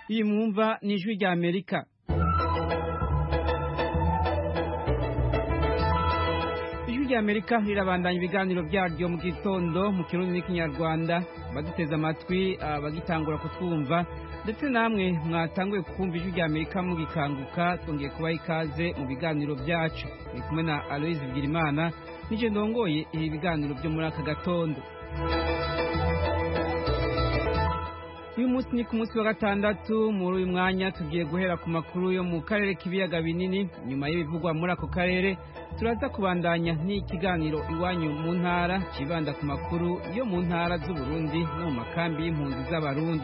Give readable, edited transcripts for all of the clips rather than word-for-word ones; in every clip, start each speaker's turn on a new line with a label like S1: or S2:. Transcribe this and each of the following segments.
S1: iyi mwumva ni ijwi rya Amerika. Ijwi rya Amerika rirabandanya ibiganiro byaryo mu gitondo mu Kirundi n'Ikinyarwanda. Baduteze amatwi abagitangura kutwumva ndetse namwe mwatanguye kumva ijwi rya Amerika mugikanguka, twongeye kubaha ikaze mu biganiro byacu. Ni kumwe na Aloise Bigirimana nije ndongoye ibi biganiro byo muri aka gatondo. Uyu munsi ni ku munsi wa gatandatu. Muri uyu mwanya tugiye guhera ku makuru yo mu karere k'ibiyaga binini. Nyuma y'ibivugwa muri ako karere turaza kubandanya n'ikiganiro iwanyu mu ntara kibanda ku makuru yo mu ntara z'u Burundi no mu makambi y'impunzi z'abarundi.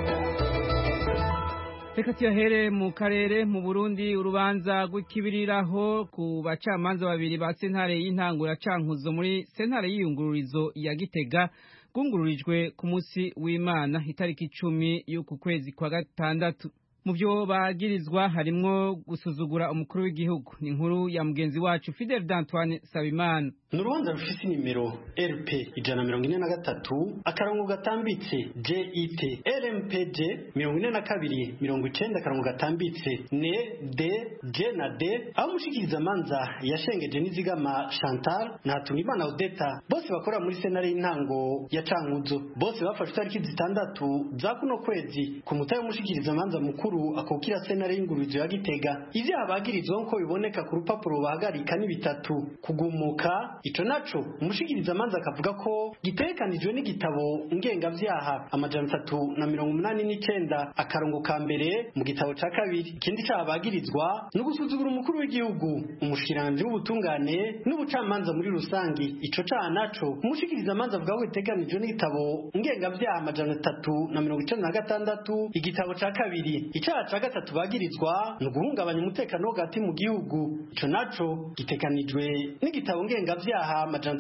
S1: Reka tuyahere mu karere mu Burundi. Urubanza rw'ikibiriraho ku bacamanza babiri ba sentare y'intangura cankuzo muri sentare y'iyungururizo ya Gitega gungururijwe ku munsi w'Imana itariki 10 y'uku kwezi kwa gatandatu. Mu byo bagirizwa harimwo gusuzugura umukuru w'igihugu. Ni inkuru ya mugenzi wacu Fidel D'Antoine Sabimana.
S2: Nurubanza rufise nimero RP 143 akarongo gatambitse JIT LMPJ 42 90 akarongo gatambitse ne D J na D aho mushikiriza manza yashengeje n'izigama Chantal na Tunimana Odeta bose bakora muri senare y'intango ya Cankuzo. Bose bafashwe tariki 6 za kuno kwezi ku mutayo mushikiriza manza mukuru akokira senare y'ingururizo ya Gitega. Ivyo abagirizwa nko biboneka ku rupapuro bahagarika ni bitatu: kugumuka. Ico naco umushikiriza manza akavuga ko gitekanijwe n'igitabo ngengavyaha amajana 389 akarongo ka mbere mu gitabo ca kabiri. Ikindi cabagirizwa no gusuzugura umukuru w'igihugu, umushikiranje w'ubutungane n'ubucamanza muri rusangi. Ico ca naco umushikiriza manza avuga ko gitekanijwe n'igitabo ngengavyaha amajana 396 igitabo ca kabiri. Icaha ca gatatu bagirizwa no guhungabanya umutekano hagati mu gihugu. Ico naco gitekanijwe n'igitabo ngengavyaha amajana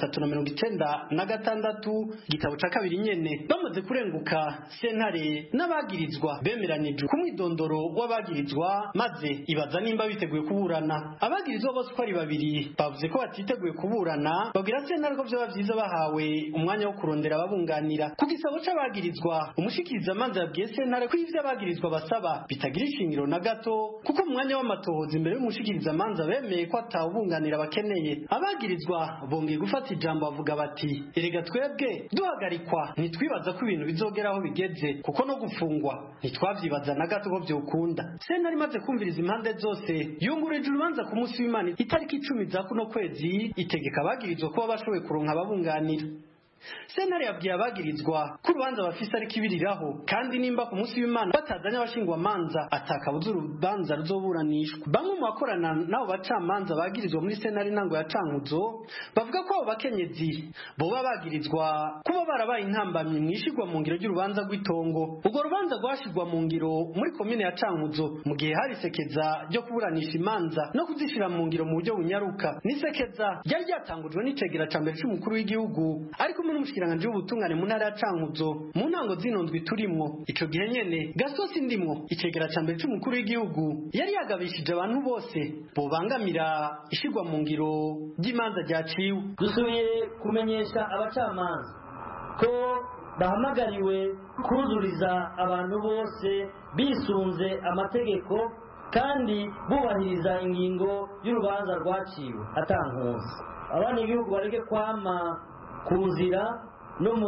S2: 396 igitabo ca kabiri nyene. Bamaze kurenguka sentare n'abagirizwa bemeranijwe ku mwidondoro w'abagirizwa maze ibaza nimba biteguye kuburana. Abagirizwa bose ko ari babiri bavuze ko batiteguye kuburana, babwira sentare ko vyoba vyiza bahawe umwanya wo kurondera ababunganira. Ku gisabo c'abagirizwa umushikiriza manza yabwiye sentare ko ivyo abagirizwa basaba bitagira ishingiro na gato, kuko mu mwanya w'amatohoza imbere y'umushikiriza manza bemeye ko atawubunganira bakeneye. Abagirizwa bongeye gufata ijambo bavuga bati erega twebwe duhagarikwa ntitwibaza ko ibintu bizogeraho bigeze, kuko no gufungwa ntitwavyibaza na gato ko vyokunda. Sentare imaze kumviriza impande zose yungurije urubanza ku munsi w'Imana itariki 10 za kuno kwezi itegeka abagirizwa kuba bashoboye kuronka ababunganira. Sentare yabwiye abagirizwa ko urubanza bafise ari kibiriraho kandi nimba ku munsi w'Imana batazanye abashingwa manza atakabuza urubanza ruzoburanishwa. Bamwe mu bakorana nabo bacamanza bagirizwa muri sentare nango ya Cankuzo bavuga ko abo bakenyezi boba bagirizwa kuba barabaye intambamyi mwishigwa mu ngiro y'urubanza rw'itongo. Ubwo rubanza rwashigwa mu ngiro muri komine ya Cankuzo mu gihe hari sekeza ryo kuburanisha imanza no kuzishira mu ngiro mu buryo bunyaruka. Ni sekeza ryari ryatangujwe n'icegera ca mbere c'umukuru w'igihugu ariko n'umushikiranganje w'ubutungane mu ntara ya Cankuzo mu ntango zinondwi turimwo. Ico gihe nyene Gasosi ndimwo icegera ca mbere c'umukuru w'igihugu yari yagabishije abantu bose bobangamira ishigwa mu ngiro ry'imanza ryaciwe.
S3: Dusubiye kumenyesha abacamanza ko bahamagariwe kuzuriza abantu bose bisunze amategeko kandi bubahiriza ingingo y'urubanza rwaciwe atankunzi. Abana igihugu bareke kwama kuzira no mu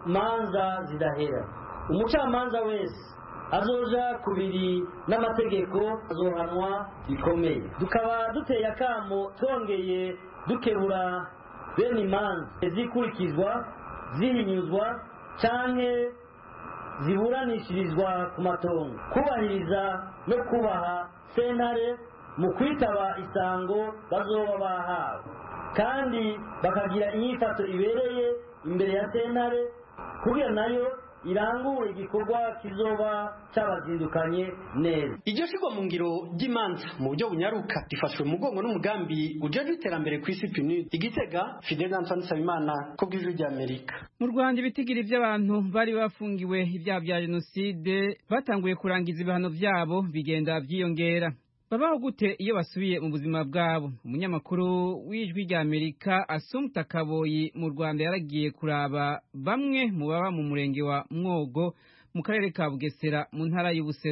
S3: manza zidahera. Umucamanza wese azoja kubiri n'amategeko azohanwa bikomeye. Dukaba duteye akamo twongeye dukebura bene imanza zikurikizwa zihinyuzwa canke ziburanishirizwa ku matongo, kubahiriza no kubaha sentare mu kwitaba isango bazoba bahawe, kandi bakagira inyifato ibereye imbere ya sentare kugira nayo irangure igikorwa kizoba cabazindukanye neza.
S2: Iryo shigwa mu ngiro ry'imanza mu buryo bunyaruka rifashwe mu mugongo n'umugambi ujeje iterambere ku isi PNUD. Igitega, Fidel D'Antoine Sabimana ko bw'ijwi rya Amerika.
S1: Mu Rwanda ibitigiri by'abantu bari bafungiwe ibyaha bya jenoside batanguye kurangiza ibihano byabo bigenda byiyongera. Babaho gute iyo basubiye mu buzima bwabo? Umunyamakuru w'ijwi rya Amerika Assumpta Kaboyi mu Rwanda yaragiye kuraba bamwe mu baba mu murenge wa Mwogo mu karere ka Bugesera mu ntara y'Ubuseruko.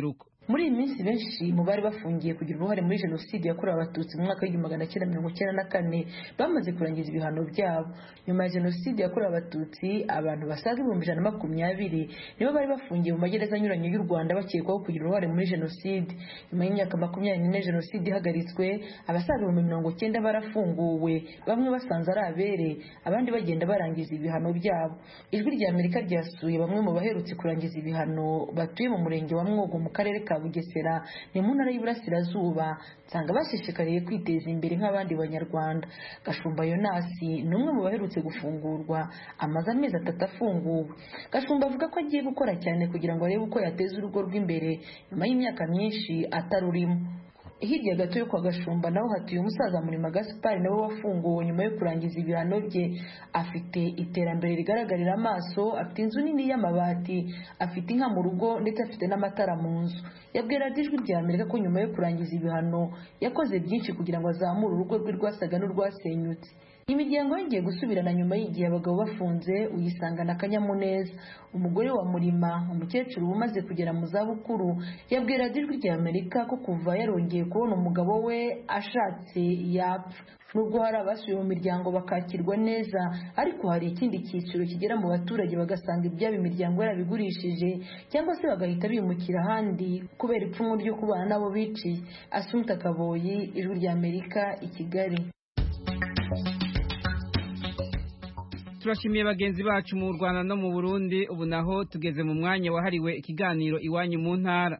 S4: Muri iyi minsi benshi mu bari bafungiye kugira uruhare muri jenoside yakorewe abatutsi mu mwaka w'1994 bamaze kurangiza ibihano byabo. Nyuma ya jenoside yakorewe abatutsi abantu basaga 120 nibo bari bafungiye mu magereza anyuranye y'u Rwanda bakekwaho kugira uruhare muri jenoside. Nyuma y'imyaka 24 jenoside ihagaritswe, abasaga 90 barafunguwe, bamwe basanze ari abere, abandi bagenda barangiza ibihano byabo. Ijwi rya Amerika ryasuye bamwe mu baherutse kurangiza ibihano batuye mu murenge wa Mwogo mu karere ka Bugesera ni mu ntara y'Iburasirazuba, nsanga bashishikariye kwiteza imbere nk'abandi banyarwanda. Gashumba Yonasi ni umwe mu baherutse gufungurwa, amaze amezi 3 afunguwe. Gashumba avuga ko agiye gukora cyane kugira ngo arebe uko yateza urugo rw'imbere nyuma y'imyaka myinshi atarurimo. Hirya gato yo kwa Gashumba naho hatuye umusaza Murima Gaspard nawe wafunguwe nyuma yo kurangiza ibihano bye. Afite iterambere rigaragarira amaso, afite inzu nini y'amabati, afite inka mu rugo ndetse afite n'amatara mu nzu. Yabwira Ijwi rya Amerika ko nyuma yo kurangiza ibihano yakoze byinshi kugira ngo azamure urugo rwe rwasaga n'urwasenyutse. Imiryango yongeye gusubirana nyuma y'igihe abagabo bafunze uyisangana akanyamuneza. Umugore wa Murima, umukecuru umaze kugera mu zabukuru, yabwira Ijwi rya Amerika ko kuva yarongeye kubona umugabo we ashatse yapfa. Nubwo hari abasubiye mu miryango bakakirwa neza, ariko hari ikindi cyiciro kigera mu baturage bagasanga ibyabo imiryango yarabigurishije cyangwa se bagahita bimukira ahandi kubera ipfunwe ryo kubana nabo biciye. Asumta Kaboyi, Ijwi rya Amerika, i Kigali.
S1: Turashimiye bagenzi bacu mu Rwanda no mu Burundi. Ubu naho tugeze mu mwanya wahariwe ikiganiro iwanyu mu ntara.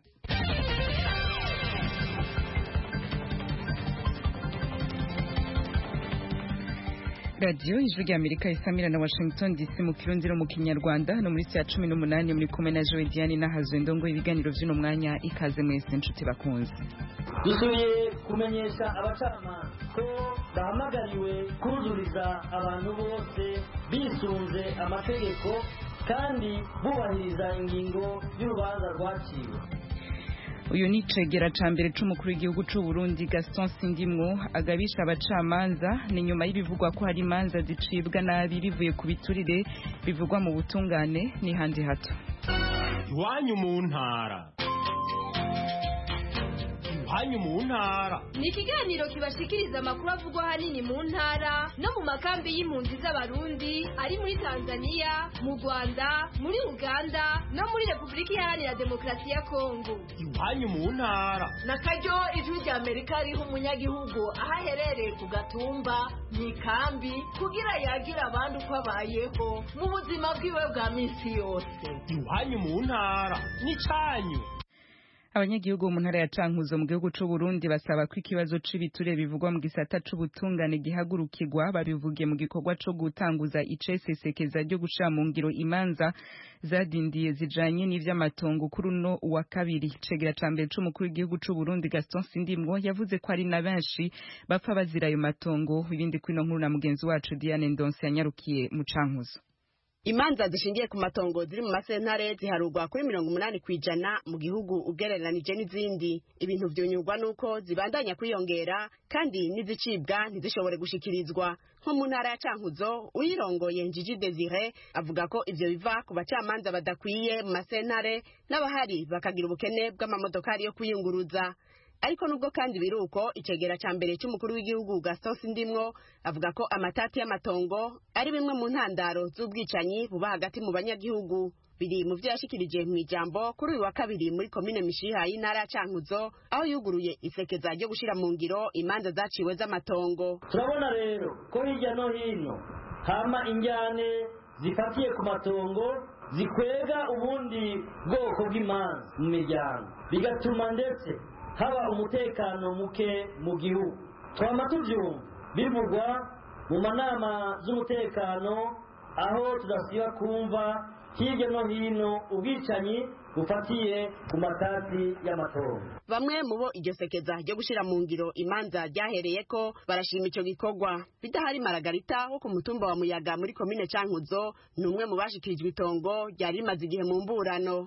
S1: Radio Ijwi rya Amerika isamira na Washington DC mu Kirundi no mu Kinyarwanda no muri saa 18 muri kumwe na Joe Diane na Hazwendo ngo ibiganiro by'uno mwanya ikaze mwese nshuti bakunze.
S3: Dusubiye kumenyesha abacamanza ko bahamagariwe kuzuriza abantu bose bisunze amategeko kandi bubahiriza ingingo y'urubanza rwaciwe.
S1: Uyu ni cegera ca mbere c'umukuru w'igihugu c'u Burundi Gaston Sindimwo agabisha abacamanza ni nyuma y'ibivugwa ko hari imanza zicibwa nabi bivuye ku biturire bivugwa mu butungane ni handi hato.
S5: Iwanyu mu ntara. Iwanyu mu ntara
S6: ni ikiganiro kibashikiriza amakuru avugwa hanini mu ntara no mu makambi y'impunzi z'abarundi ari muri Tanzania, mu Rwanda, muri Uganda no muri Repubulika Iharanira Demokarasi ya Kongo.
S5: Iwanyu mu ntara
S7: na karyo Ijwi rya Amerika riha umunyagihugu aho aherereye ku gatumba mu ikambi kugira yagira abandi uko abayeho mu buzima bwiwe bwa minsi yose.
S5: Iwanyu mu ntara ni canyu.
S1: Abanyagihugu mu ntara ya Cankuzo mu gihugu c'u Burundi basaba ko ikibazo c'ibiture bivugwa mu gisata c'ubutungane gihagurukirwa babivugiye mu gikorwa co gutanguza icesesekeza ryo gushira mu ngiro imanza zadindiye zijanye n'ivy'amatongo kuri uno wa kabiri. Cegera ca mbere c'umukuru w'igihugu c'u Burundi Gaston Sindimwo yavuze ko ari na benshi bapfa bazira ayo matongo. Ibindi kwino nkuru na mugenzi wacu Diane Ndonse yanyarukiye mu Cankuzo.
S8: Imanza zishingiye ku matongo ziri mu masentare ziharurwa kuri 80% mu gihugu ugereranije n'izindi. Ibintu vyonyurwa nuko zibandanya kwiyongera kandi nizicibwa ntizishobore gushikirizwa. Nko mu ntara ya Cankuzo uyirongoye Njiji Desire avuga ko ivyo biva ku bacamanza badakwiye mu masentare n'abahari bakagira ubukene bw'amamodokari yo kuyunguruza. Ariko nubwo kandi biruko icegera ca mbere c'umukuru w'igihugu Gaston Sindimwo avuga ko amatati y'amatongo ari bimwe mu ntandaro z'ubwicanyi buba hagati mu banyagihugu. Biri mu vyo yashikirije mu ijambo kuri uyu wa kabiri muri komine Mishiha y'intara ya Cankuzo aho yuguruye isekeza ryo gushira mu ngiro imanza zaciwe z'amatongo.
S3: Turabona rero ko hirya no hino hama injyane zifatiye ku matongo zikwega ubundi bwoko bw'imanza mu miryango bigatuma ndetse haba umutekano muke mu gihugu. Twama tuvyumva bivugwa mu manama z'umutekano aho tudasiba kumva hirya no hino ubwicanyi bufatiye ku matati y'amatongo.
S8: Bamwe mu bo iryo sekeza ryo gushira mu ngiro imanza ryahereyeko barashima ico gikorwa. Bidahari Maragarita wo ku mutumba wa Muyaga muri komine Cankuzo ni umwe mu bashikirijwe itongo ryari rimaze igihe mu mburano.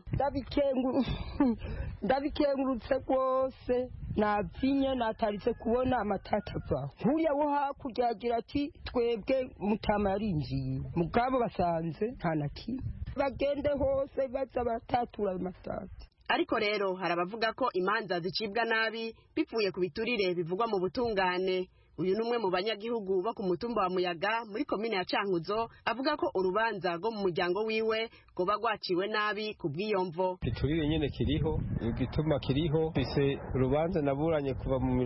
S9: Ndabikengurutse rwose navinye nataritse kubona amatata ava nkuriya wo hakurya agira ati twebwe Mutama yarinjiye mugabo basanze nta na kimwe bagende hose baza batatura ayo matata.
S8: ariko rero hari abavuga ko imanza zicibwa nabi bivuye ku biturire bivugwa mu butungane. Uyu numwe mu banyagihugu bo ku mutumba wa Muyaga muri komine ya Cankuzo avuga ko urubanza rwo mu muryango wiwe goba rwaciwe nabi kubwiyomvo.
S10: Iturire nyene kiriho, igituma kiriho bise urubanza naburanye kuva mu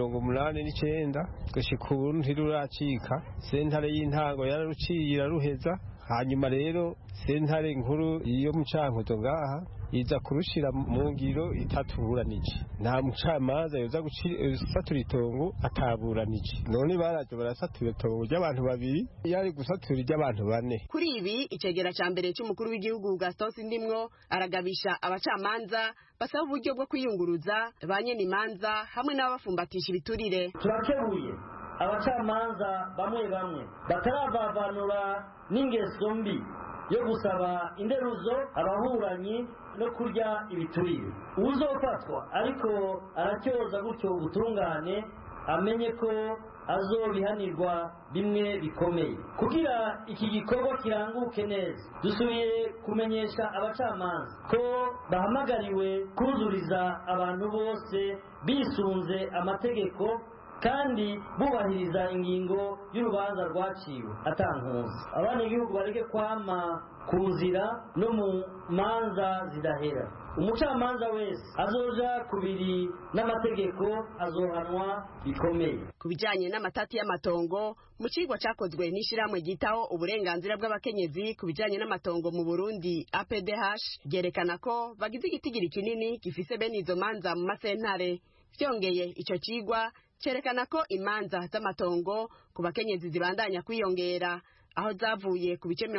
S10: 89 gushika ubu ntiruracika. Sentare y'intango yararuciye iraruheza, hanyuma rero sentare nkuru iyo mu Cankuzo ngaha iza kurushira mu ngiro itatuburanije. Nta mucamanza yoza gusatura itongo ataburanije. None baraje barasatura itongo ry'abantu babiri yari gusatura ry'abantu bane.
S8: Kuri ibi icegera ca mbere cy'umukuru w'igihugu Gaston Sindimwo aragabisha abacamanza basaba uburyo bwo kwiyunguruza banyene imanza hamwe n'abafumbatisha ibiturire.
S3: Turakebuye abacamanza bamwe batarabavanura n'ingeso mbi yo gusaba inderuzo ababuranyi no kurya ibiturire. Uzofatwa ariko aracyoza gutyo ubutungane amenye ko azobihanirwa bimwe bikomeye. Kugira iki gikorwa kiranguke neza, dusubiye kumenyesha abacamanza ko bahamagariwe kuzuriza abantu bose bisunze amategeko kandi bubahiriza ingingo y'urubanza rwaciwe atankunzi. Abanyagihugu bareke kwama kuzira no mu manza zidahera. Umucamanza wese azoja kubiri n'amategeko azohanwa bikomeye.
S8: Kubijanye n'amatati y'amatongo mu cigwa cakozwe n'ishiramwe gitaho uburenganzira bw'abakenyezi kubijanye n'amatongo mu Burundi APDH ryerekana ko bagize igitigiri kinini gifise bene izo manza mu masentare. Vyongeye ico cigwa cerekana ko imanza z'amatongo ku bakenyezi zibandanya kwiyongera aho zavuye ku bice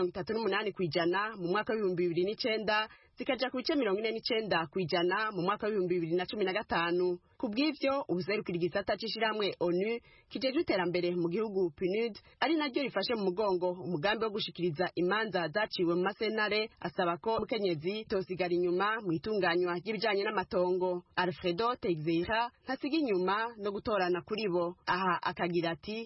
S8: 38% mu mwaka wa 2009 zikaja ku bice 49% mu mwaka wa 2015. Kubw'ivyo ubuserukira igisata c'ishiramwe ONU kijeje iterambere mu gihugu PNUD ari naryo rifashe mu mugongo umugambi wo gushikiriza imanza zaciwe mu masentare asaba ko umukenyezi tosigara inyuma mu itunganywa ry'ibijanye n'amatongo. Alfredo Texeira ntasiga inyuma no gutorana kuri bo. Aha akagira ati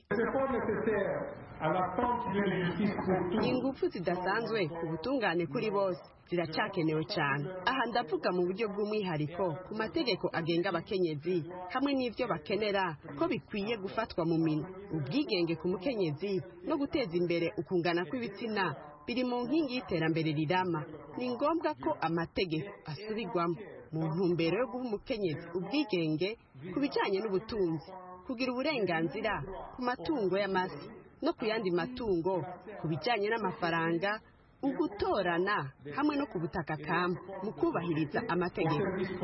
S8: ingufu zidasanzwe ku butungane kuri bose ziracakenewe cyane. Aha ndavuga mu buryo bw'umwihariko ku mategeko agenga abakenyezi hamwe n'ivyo bakenera ko bikwiye gufatwa mu minwe. Ubwigenge ku mukenyezi no guteza imbere ukungana kw'ibitsina biri mu nkingi y'iterambere rirama. Ni ngombwa ko amategeko asubirwamo mu ntumbero yo guha umukenyezi ubwigenge ku bijanye n'ubutunzi, kugira uburenganzira ku matungo y'amasi no ku yandi matungo, ku bijanye n'amafaranga, ugutorana hamwe no ku butaka kama mu kubahiriza amategeko.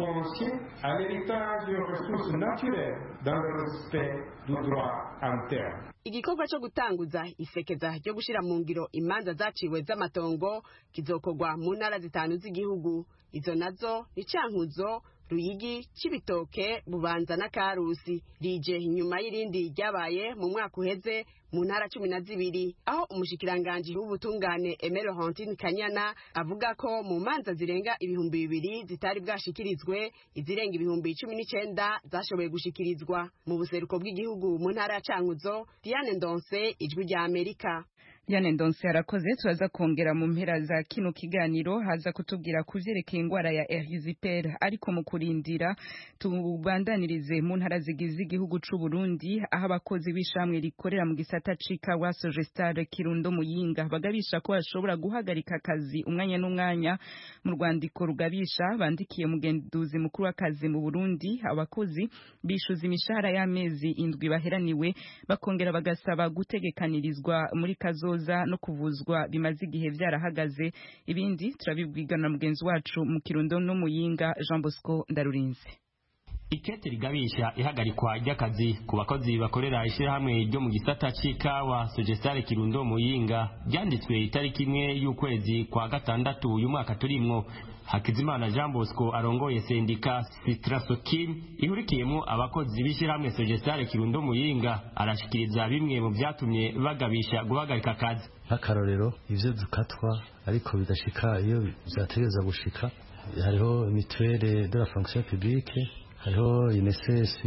S8: Igikorwa cyo gutanguza isekeza ryo gushira mu ngiro imanza zaciwe z'amatongo kizokorwa mu ntara zitanu z'igihugu. Izo nazo ni Cankuzo, Ruyigi, Cibitoke, Bubanza na Karusi. Rije inyuma y'irindi ryabaye mu mwaka uheze mu ntara 12 aho umushikiranganje w'ubutungane Aimé Laurentine Kanyana avuga ko mu manza zirenga 2,000 zitari bwashikirizwe, izirenga 19,000 zashoboye gushikirizwa. Mu buseruko bw'igihugu mu ntara ya Cankuzo, Diane Ndonse, Ijwi rya Amerika.
S11: Diane Ndonse arakoze. Turaza kongera mu mpera za kino kiganiro haza kutubwira kuvyerekeye ingwara ya erysipelas, ariko mu kurindira tubandanirize mu ntara zigize igihugu c'u Burundi aho abakozi b'ishamwe rikorera mu gisata c'ikawa Sogestar Kirundo Muyinga bagabisha ko bashobora guhagarika akazi umwanya n'umwanya. Mu rwandiko rugabisha bandikiye mugenduzi mukuru w'akazi mu Burundi, abakozi bishuza imishahara y'amezi 7 baheraniwe bakongera bagasaba gutegekanirizwa muri kazoza no kuvuzwa bimaze igihe vyarahagaze. Ibindi turabibwigana na mugenzi wacu mu Kirundo no Muyinga Jean Bosco Ndarurinze.
S5: Ikete rigabisha ihagarikwa ry'akazi ku bakozi bakorera ishirahamwe ryo mu gisata c'ikawa Sogestar Kirundo Muyinga ryanditswe itariki 1 y'ukwezi kwa gatandatu uyu mwaka turimwo. Hakizimana Jean Bosco arongoye sendika Citrasokim ihurikiyemo abakozi b'ishirahamwe Sogestar Kirundo Muyinga arashikiriza bimwe mu vyatumye bagabisha guhagarika akazi.
S12: Akarorero ivyo dukatwa ariko bidashika iyo vyategeza gushika, hariho mutuelle de la fonction publique, hariho INSS,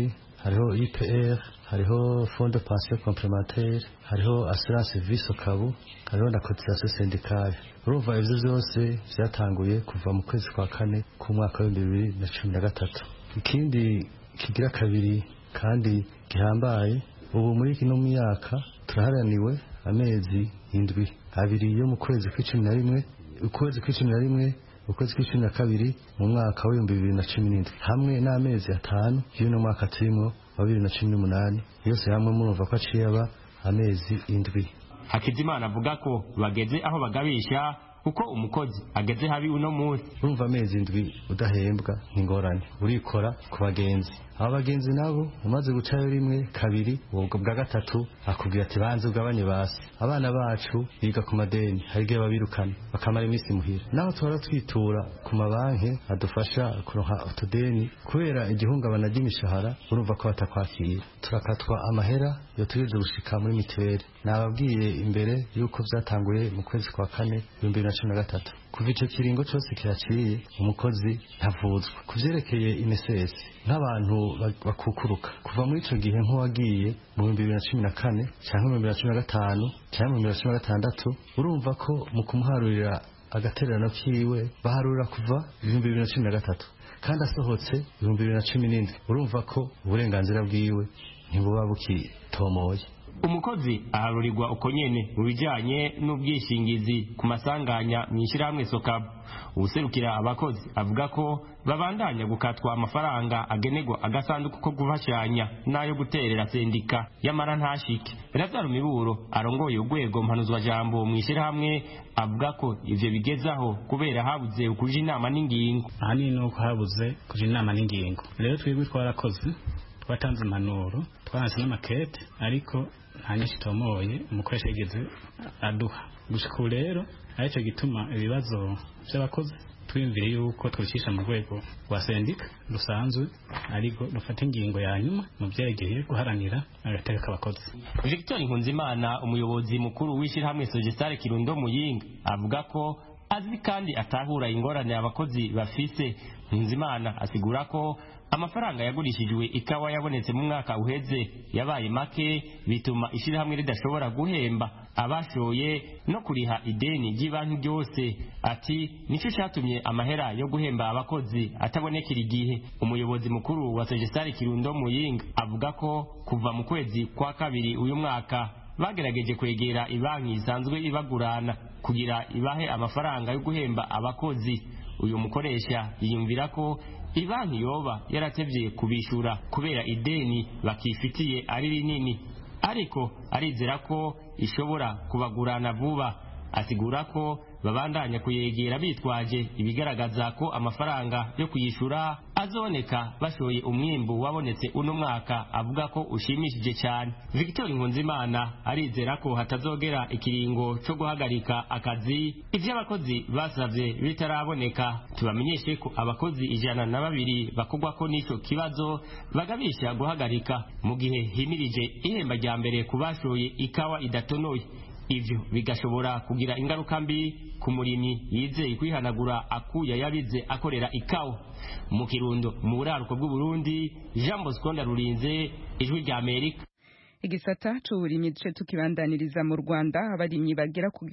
S12: hariho IPR, hariho fond de pension complémentaire, hariho assurance vie sokabu, hariho na cotisation syndicale. Urumva ivyo vyose vyatanguye kuva mu kwezi kwa kane ku mwaka wa 2013. Ikindi kigira kabiri kandi gihambaye, ubu muri kino myaka turaharaniwe amezi indwi, abiri yo mu kwezi kw'icumi na rimwe, ukwezi kw'icumi na rimwe, ukwezi kw'icumi na kabiri mu mwaka wa 2017, hamwe n'amezi atanu y'uno mwaka turimo wa 2018, yose hamwe murumva ko aciye aba amezi indwi.
S5: Hakizimana avuga ko bageze aho bagabisha kuko umukozi ageze habi uno munsi.
S12: Urumva amezi indwi udahembwa nk'ingorane, urikora ku bagenzi. Aba bagenzi nabo umaze gucayo rimwe kabiri, ubwo bwa gatatu akubwira ati banze ugabanye basi. Abana bacu biga ku madeni, hari igihe babirukana bakamara iminsi muhira. Naho tuhora twitura ku mabanki adufasha kuronka utudeni kubera igihungabana ry'imishahara, urumva ko batakwakira. Turakatwa amahera yo tugejeje gushika muri mituweli. Nababwiye imbere yuko vyatanguye mu kwezi kwa kane 2013. Kuva ico kiringo cyose kiraciye umukozi ntavuzwa. Kuvyerekeye INSS nk'abantu bakukuruka kuva muri ico gihe nk'uwagiye mu 2014 cyangwa mu 2015 cyangwa mu 2016, urumva ko mu kumuharurira agatererano kiwe baharura kuva 2013 kandi asohotse 2017. Urumva ko uburenganzira bwiwe ntibuba bukitomoye.
S5: Umukozi aharurirwa uko nyene mu bijanye n'ubwishingizi ku masanganya mw'ishirahamwe Sokabu. Ubuserukira abakozi avuga ko babandanya gukatwa amafaranga agenerwa agasanduku ko gufashanya n'ayo guterera sendika y'amara ntashike. Lazaro Miburo arongoye urwego mpanuzwa jambo mw'ishirahamwe avuga ko ivyo bigezaho kubera habuze ukuja inama n'ingingo.
S13: Ahanini nuko habuze kuja inama n'ingingo. Rero twebwe twarakoze, twatanze impanuro, twaranse n'amakete, ariko nta nyinshi tomoye umukoresha yigeze aduha. Gushika rero arico gituma ibibazo by'abakozi twimvire yuko twishisha mu rwego rwa sendika rusanzwe, ariko rufata ingingo ya nyuma mu byerekeye guharanira agateka k'abakozi.
S5: Victor Nkunzimana umuyobozi mukuru w'ishirahamwe Sogesare Kirundo Muyinga avuga ko azi kandi atahura ingorane abakozi bafise. Nkunzimana asigura ko amafaranga yagurishijwe ikawa yabonetse mu mwaka uheze yabaye make, bituma ishirahamwe ridashobora guhemba abashoye no kuriha ideni ry'ibanki ryose. Ati nico cyatumye amahera yo guhemba abakozi atabonekera igihe. Umuyobozi mukuru wa Sogesare Kirundo Muyinga avuga ko kuva mu kwezi kwa kabiri uyu mwaka bagerageje kwegera ibanki isanzwe ibagurana kugira ibahe amafaranga yo guhemba abakozi. Uyu mukoresha yiyumvira ko ibanki yoba yaratevye kubishura kubera ideni bakifitiye ari rinini, ariko arizera ko ishobora kubagurana vuba. Asigura ko babandanya kuyegera bitwaje ibigaragaza ko amafaranga yo kuyishura azoneka bashoye umwimbu wabonetse uno mwaka, avuga ko ushimishije cyane. Victor Nkunzimana arizera ko hatazogera ikiringo cyo guhagarika akazi ivyo abakozi basavye bitaraboneka. Tubamenyeshe ko abakozi 102 bakugwa ko nico kibazo bagabisha guhagarika mu gihe himirije ihemba rya mbere kubashoye ikawa idatonoye. Ivyo bigashobora kugira ingaruka mbi ku murimyi yizeye kwihanagura akuya yabize akorera ikawa. Mu Kirundo mu buraruko bw'u Burundi, Jean Bosco Ndarurinze, Ijwi rya Amerika.
S11: Igisata c'uburimyi duce tukibandaniriza mu Rwanda, abarimyi bagera ku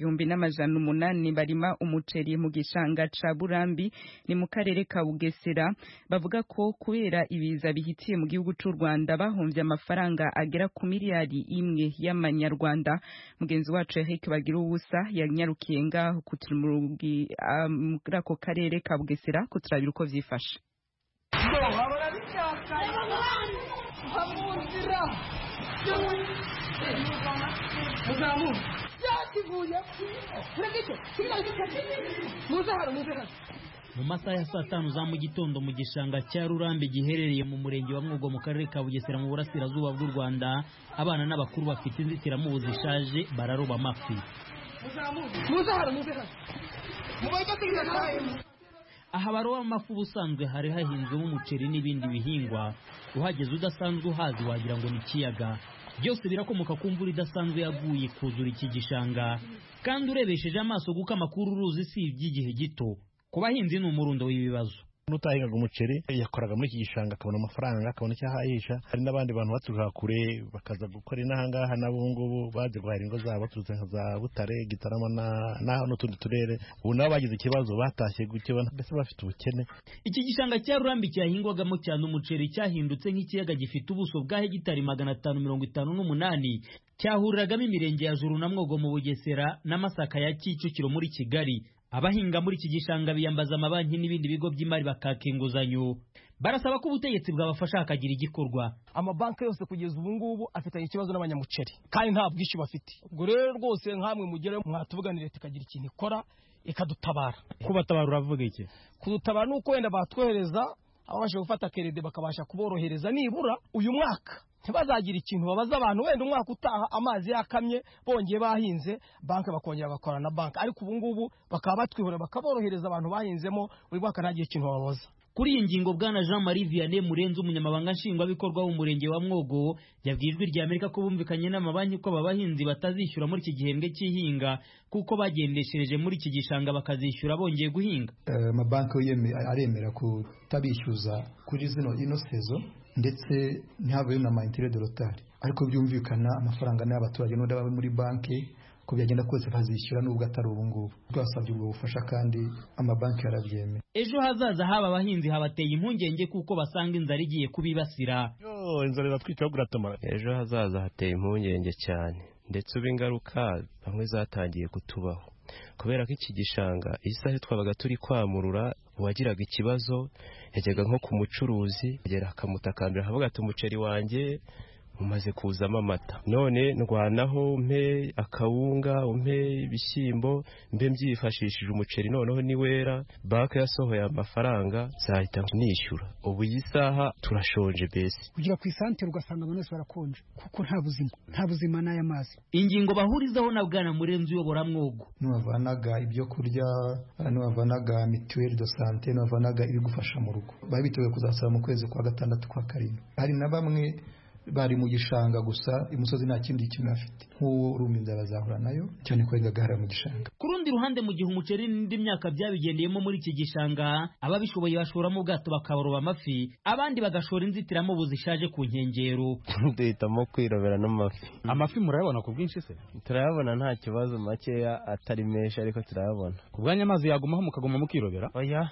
S11: 1,800 barima umuceri mu gishanga ca Burambi ni mu karere ka Bugesera, bavuga ko kubera ibiza bihitiye mu gihugu c'u Rwanda bahomvye amafaranga agera ku miliyari 1 y'amanyarwanda. Mugenzi wacu Eric Bagira ubusa yanyarukiye ngaho kutumurugi muri ako karere ka Bugesera kuturabira uko vyifashe.
S14: Mu masaha ya saa 5 za mu gitondo mu gishanga cya Rurambi giherereye mu murenge wa Mwogo mu karere ka Bugesera mu burasirazuba bw'u Rwanda, abana n'abakuru bafite inzitiramubu zishaje bararoba amafi. Aha baroba amafi ubusanzwe hari hahinzemo umuceri n'ibindi bihingwa, uhageze udasanzwe uhazi wagira ngo ni ikiyaga. Byose birakomoka ku mvura idasanzwe yaguye kuzura iki gishanga, kandi urebesheje amaso guka amakuru uruzi si iby'igihe gito. Ku bahinzi ni umurundo w'ibibazo.
S15: n'utahingaga umuceri yakoraga muri iki gishanga akabona amafaranga akabona icyo ahahisha. Hari n'abandi bantu baturuka kure bakaza gukora inahangaha nabo ngubu baje guhahira ingo zabo baturutse nka za Butare, Gitarama n'utundi turere. Ubu nabo bagize ikibazo batashye gutyo mbese bafite ubukene.
S14: Iki gishanga cya Rurambi cyahingwagamo cyane umuceri cyahindutse nk'ikiyaga gifite ubuso bwa hegitari 558 cyahuriragamo imirenge ya Juru na Mwogo mu Bugesera n'Amasaka ya Kicukiro muri Kigali. Abahinga muri iki gishanga biyambaza amabanki n'ibindi bigo by'imari bakaka inguzanyo. Barasaba ko ubutegetsi bwabafasha hakagira igikorwa.
S16: Amabanki yose kugeza ubu ngubu afitanye ikibazo n'abanyamuceri kandi nta bwishyu bafite. Ubwo rero rwose nkamwe mugere mwatuvuganire tukagira ikintu ikora ikadutabara.
S14: Kubatabara uravuga iki?
S16: Kudutabara nuko wenda batwohereza abasha gufata kerede bakabasha kuborohereza nibura uyu mwaka ntibazagira ikintu babaza abantu, wenda umwaka utaha amazi yakamye bongeye bahinze banki bakongera bakora na banki, ariko ubu ngubu bakaba batwihora bakaborohereza abantu bahinzemo buri mwaka ntagiye ikintu babaza.
S14: Kuri iyi ngingo bwana Jean Marie Vianney Murenzi umunyamabanga nshingwabikorwa w'umurenge wa Mwogo yabwijwe rya Amerika ko bumvikanye n'amabanki ko abahinzi batazishyura muri iki gihembwe cy'ihinga kuko bagendeshereje muri iki gishanga bakazishyura bongeye guhinga.
S17: Amabanki aremera kutabishyuza kuri ino sezo ndetse ntihabeho na maintere de retard, ariko byumvikana amafaranga n'abaturage n'undi baba muri banki ko byagenda kose bazishyura n'ubwo atari ubu ngubu. Twasabye ubwo bufasha kandi amabanki yarabyemeye.
S14: Ejo hazaza haba abahinzi habateye impungenge kuko basanga inzara igiye kubibasira.
S15: Inzara iratwica guratamara.
S18: Ejo hazaza hateye impungenge cyane, ndetse ubu ingaruka bamwe zatangiye kutubaho kubera ko iki gishanga isahe twabaga turi kwamurura uwagiraga ikibazo yajyaga nko ku mucuruzi agera akamutakambira akavuga ati umuceri wanjye umaze kuzamo amata, none ndwanaho umpe akawunga umpe ibishyimbo mbe mbyifashishije umuceri noneho niwera banki yasohoye amafaranga zahita nishyura. Ubu iyi saha turashonje bese
S19: kugira ku isantere ugasanga abantu bose barakonje kuko nta buzima n'aya mazi.
S14: Ingingo bahurizaho na bwana Murenzi uyobora Mwogo
S17: n'abavanaga ibyo kurya n'abavanaga mituelle de santé n'abavanaga ibigufasha mu rugo bari biteguye kuzasaba mu kwezi kwa 6 kwa 7. Hari na bamwe bari mu gishanga gusa imusozi nta kindi kintu afite nk'uwo uruminda bazahura nayo cyane ko igagara mu gishanga.
S14: Ku rundi ruhande mu gihe umuceri n'indi myaka byabigendeyemo muri iki gishanga ababishoboye bashoramo ubwato bakaroba amafi, abandi bagashora inzitiramubu zishaje ku nkengero.
S18: Duhitamo kwirobera n'amafi.
S14: Amafi murayabona ku bwinshi se?
S18: Turayabona nta kibazo, makeya atari menshi ariko turayabona.
S14: Ku bwanya amazi yagumaho mukaguma mukirobera?
S18: Oya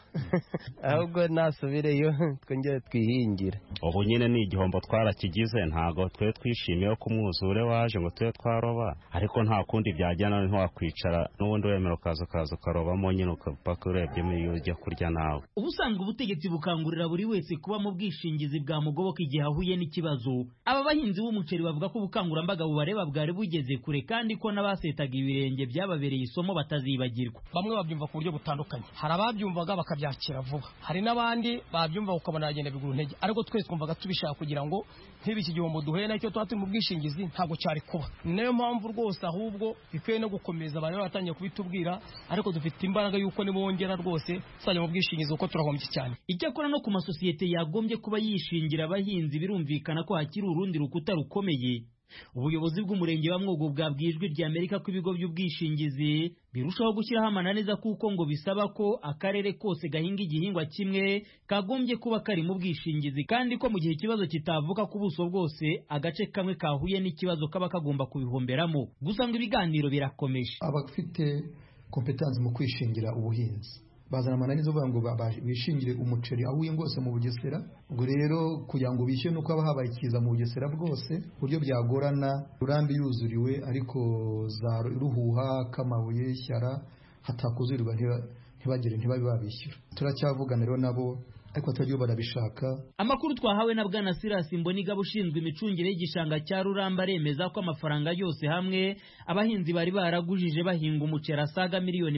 S18: ahubwo nasubireyo twongere twihingira.
S20: Ubu nyine ni igihombo twarakigize, ntago twe twishimiye ko umwuzure waje ngo twe twaroba, ariko nta kundi byajyana ntiwakwicara n'ubundi wemera ukaza ukarobamo nyine ukapaka urebye muri ujya kurya nawe.
S14: Ubusanzwe ubutegetsi bukangurira buri wese kuba mu bwishingizi bwamugoboka igihe ahuye n'ikibazo. Aba bahinzi b'umuceri bavuga ko ubukangurambaga bubareba bwari bugeze kure kandi ko n'abasetaga ibirenge byababereye isomo batazibagirwa.
S16: Bamwe babyumva ku buryo butandukanye, hari ababyumvaga bakabyakira vuba, hari n'abandi babyumva ukabona agenda bigura intege, ariko twese twumvaga tubishaka kugira ngo nk'ibiki igihombo duhuye nacyo tuba turi mu bwishingizi ntabwo cyari kuba. Niyo mpamvu rwose ahubwo bikwiye no gukomeza abantu batangiye kubitubwira, ariko dufite imbaraga y'uko nibongera rwose tuzajya mu bwishingizi kuko turahombye cyane.
S14: Icyakora no ku masosiyete yagombye kuba yishingira abahinzi birumvikana ko hakiri urundi rukuta rukomeye. Ubuyobozi bw'umurenge wa Mwogo bwabwijwe rya Amerika ko ibigo by'ubwishingizi birushaho gushyiraho amananiza kuko ngo bisaba ko akarere kose gahinga igihingwa kimwe kagombye kuba kari mu bwishingizi, kandi ko mu gihe ikibazo kitavuka ku buso bwose agace kamwe kahuye n'ikibazo kaba kagomba kubihomberamo. Gusa ngo ibiganiro birakomeje.
S17: Abafite kompetansi mu kwishingira ubuhinzi bazana amananiza uvuga ngo bishingire umuceri ahuye ngose mu Bugesera. Ubwo rero kugira ngo bishyure nuko haba habaye ikiza mu Bugesera bwose buryo byagorana, Rurambi yuzuriwe ariko za Ruhuha, Kamabuye, Shyara hatakuzurirwa ntibabe babishyura. Turacyavugana rero nabo ariko atajyo barabishaka.
S14: Amakuru twahawe na bwana Silas Mboniga bushinzwe imicungire y'igishanga cya Ruramba remeza ko amafaranga yose hamwe abahinzi bari baragujije bahinga umuceri asaga miliyoni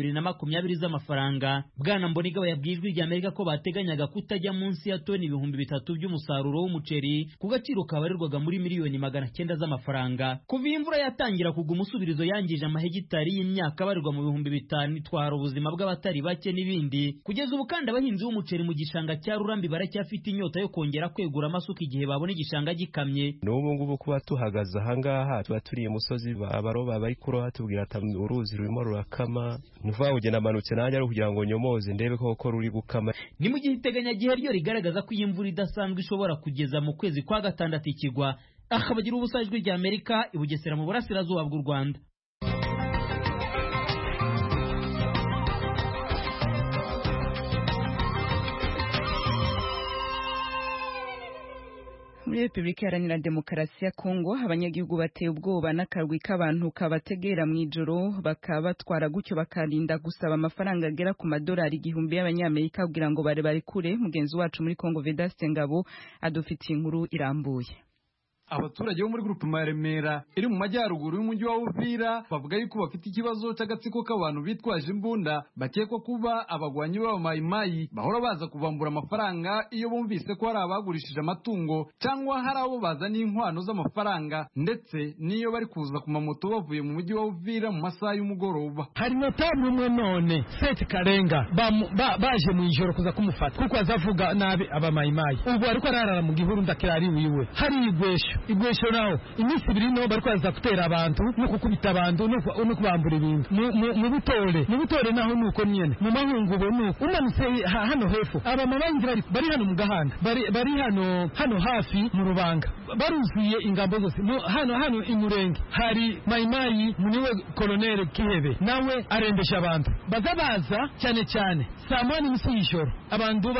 S14: 220 z'amafaranga. Bwana Mboniga yabwijwe rya Amerika ko bateganyaga kutajya munsi ya toni 3,000 by'umusaruro w'umuceri ku gaciro kabarirwaga muri miliyoni 900 z'amafaranga. Kuva imvura yatangira kugwa umusubirizo yangije amahegitari y'imyaka barirwa mu 5,000 itwara ubuzima bw'abatari bake n'ibindi. Kugeza ubu kandi abahinzi b'umuceri mu gishanga cya Rurambi baracyafite inyota yo kongera kwegura amasuka igihe babona igishanga gikamye.
S18: N'ubu ngubu kuba tuhagaze ahangaha tuba turiye musozi abaroba bari kuroha tubwira ati uruzi rurimo rurakama nuva ugena manutse nanjye ari kugira ngo nyomoze ndebe koko ruri gukama.
S14: Ni mu gihe iteganyagihe ryo rigaragaza ko iyi mvura idasanzwe ishobora kugeza mu kwezi kwa gatandatu ikigwa. Akabagira ubusa Ijwi rya Amerika i Bugesera mu burasirazuba bw'u Rwanda.
S11: Muri Repubulika Iharanira Demokarasi ya Kongo abanyagihugu bateye ubwoba n'akarwi k'abantu kabategera mu ijoro bakabatwara gutyo bakarinda gusaba amafaranga agera ku madolari 1,000 y'abanyamerika kugira ngo bari kure. Mugenzi wacu muri Kongo Vedaste Ngabo adufitiye inkuru irambuye.
S21: Abaturage bo muri grupe ya Remera iri mu majyaruguru y'umujyi wa Uvira bavuga yuko bafite ikibazo cy'agatsiko k'abantu bitwaje imbunda bakekwa kuba abagwanyi b'abamayimayi bahora baza kubambura amafaranga iyo bumvise ko hari abagurishije amatungo cyangwa hari abo bazana inkwano z'amafaranga ndetse niyo bari kuza ku mamoto bavuye mu mujyi wa Uvira mu masaha y'umugoroba.
S22: Hari notabu umwe none Seth Karenga baje mu ijoro kuza kumufata kuko azavuga nabi abamayimayi ubu ariko ararara mu gihuru ndakirari wiwe hari igwesho naho iminsi ibiri no bari kwaza kutera abantu no kukubita abantu no kubambura ibintu mu butore naho nuko nyene mu mahungubo nuko umanutse hano hepfo abamabangi bari hano mu gahanda bari hano hafi mu Rubanga baruzuye ingambo zose hano imurenge hari mayimayi muniwe Colonel Kihebe nawe arembesha abantu bazabaza cyane saa moya n'isi y'ijoro abantu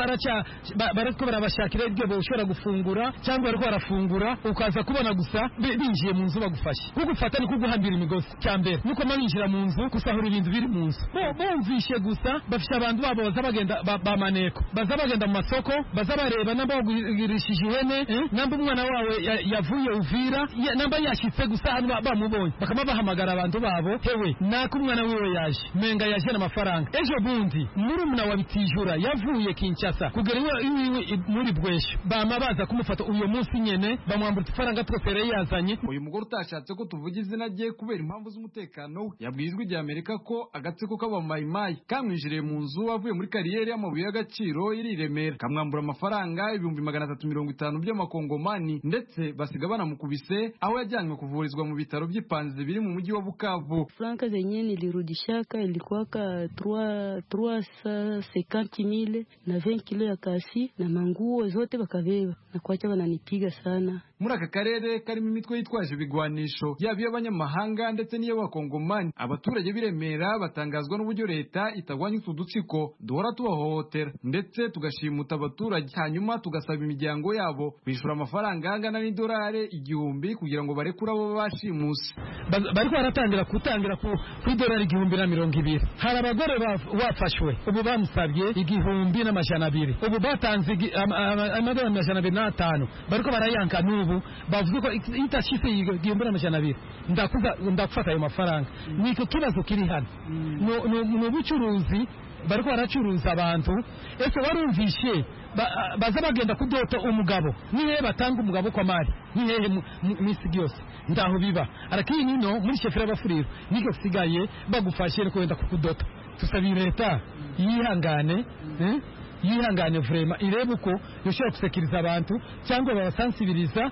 S22: barako barabashakira ibyo boshobora gufungura cyangwa bariko barafungura ukaza kubona gusa binjiye mu nzu bagufashe kugufata ni kuguhambira imigozi cyambere nuko mabinjira mu nzu kusahura ibintu biri mu nzu bumvishe gusa bafite abantu babo bazabagenda bamaneko bazabagenda mu masoko bazabareba namba bagurishije ihene namba umwana wawe yavuye Uvira namba yashitse gusa hano bamubonye bakama bahamagara abantu babo hewe nako umwana wiwe yaje menga yaje n'amafaranga ejo bundi muri muna wa Bitijura yavuye Kinshasa kugera iwe muri Bwesho bama baza kumufata uyo munsi nyene bamwambura ifaranga twose yazanye.
S21: Uyu mugore utashatse ko tuvuga izina rye kubera impamvu z'umutekano yabwiye Ijwi rya Amerika ko agatsiko k'abamayimayi kamwinjiriye mu nzu avuye muri kariyeri y'amabuye y'agaciro iri Remera kamwambura amafaranga 350 by'amakongomani ndetse basiga banamukubise aho yajyanywe kuvurizwa mu bitaro by'Ipanzi biri mu mujyi wa Bukavu.
S23: Franka zenye nilirudishaka ilikuwa ka 350,000 na 20 kilo ya kasi na manguo zote bakabeba na kuacha wananipiga sana.
S21: Muri aka karere karimo imitwe yitwaje ibigwanisho yaba y'abanyamahanga ndetse n'iy'abakongomani abaturage biremera batangazwa n'uburyo leta itagwanya utu dutsiko duhora tubahohotera ndetse tugashimuta abaturage hanyuma tugasaba imiryango yabo kwishura amafaranga angana n'idolari 1,000 kugira ngo barekure abo bashimuse.
S22: Bariko baratangira ku idolari 1,020. Hari abagore bafashwe ubu bamusabye 1,200 ubu batanze amadolari 205 bariko barayanka n'ubu bavuze ko itashise 1,200 ndakufata ayo mafaranga. Niko kibazo kiri hano no bucuruzi bariko baracuruza abantu ese barumvishe baza bagenda kudota umugabo nihe batanga umugabo kwa mari nihe misi byose ndaho biba arakiri nino muri shefera bafuriro niko sigaye bagufashe kwenda kukudota tusabire leta yihangane vrema irebe uko yoshobora gusekiriza abantu cyangwa babasansibiriza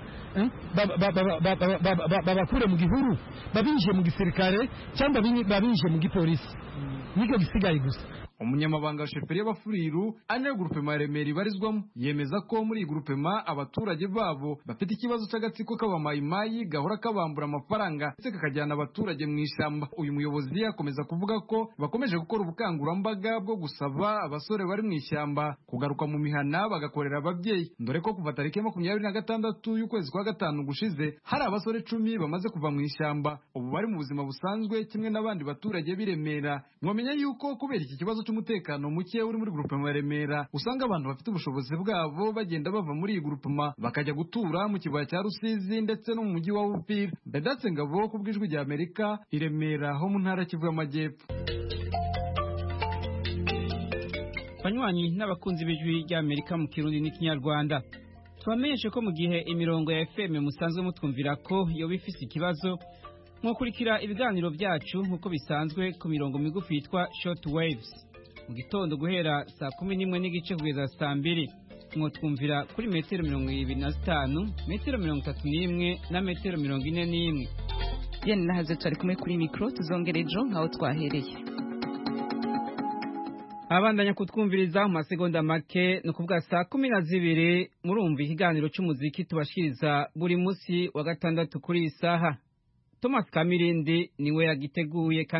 S22: babakure mu gihuru babinjiye mu gisirikare cyangwa babinjiye mu gipolisi niko gisigaye gusa.
S21: Umunyamabanga wa sheferi y'abafuriru ane grupema Remera ibarizwamo yemeza ko muri grupema abaturage babo bafite ikibazo cy'agatsiko k'abamayimayi gahora kabambura amafaranga ndetse kakajyana abaturage mu ishyamba. Uyu muyobozi akomeza kuvuga ko bakomeje gukora ubukangurambaga bwo gusaba abasore bari mu ishyamba kugaruka mu mihana bagakorera ababyeyi, dore ko kuva tariki 26 y'ukwezi kwa gatanu gushize hari abasore 10 bamaze kuva mu ishyamba ubu bari mu buzima busanzwe kimwe n'abandi baturage biremera. Mwamenya yuko kubera iki kibazo umutekano muke uri muri grupema ya Remera usanga abantu bafite ubushobozi bwabo bagenda bava muri iyi grupema bakajya gutura mu kibaya cya Rusizi ndetse no mu mujyi wa Uvira. Vedaste Ngabo ku bw'Ijwi rya Amerika i Remera ho mu ntara Kivu y'Amajyepfo.
S1: Banywanyi n'abakunzi b'Ijwi rya Amerika mu Kirundi n'Ikinyarwanda, tubamenyeshe ko mu gihe imirongo ya FM musanzwe mutwumvira ko yo bifise ikibazo mwokurikira ibiganiro byacu nk'uko bisanzwe ku mirongo migufi yitwa short waves. mu gitondo guhera saa 11 n'igice kugeza saa 2 mwotwumvira kuri metero 25, metero 31 na metero 41.
S11: Yene nahaze turi kumwe kuri mikro tuzongera ejo nkaho twahereye.
S1: Abandanya kutwumviriza mu masegonda make no kuvuga saa 12 murumva ikiganiro cy'umuziki tubashiriza buri munsi wa gatandatu kuri isaha. Thomas Kamirindi niwe yagiteguye.